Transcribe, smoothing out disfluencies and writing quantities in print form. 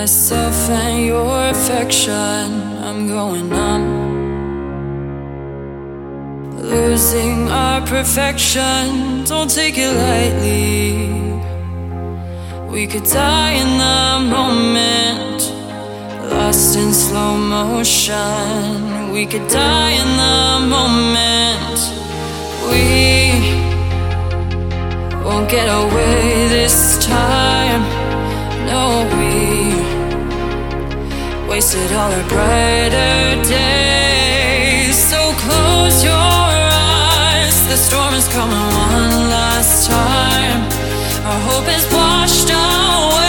myself and your affection. I'm going numb, losing our perfection. Don't take it lightly. We could die in the moment, lost in slow motion. We could die in the moment. We won't get away this time. No, we wasted all our brighter days. So close your eyes, the storm is coming one last time. Our hope is washed away.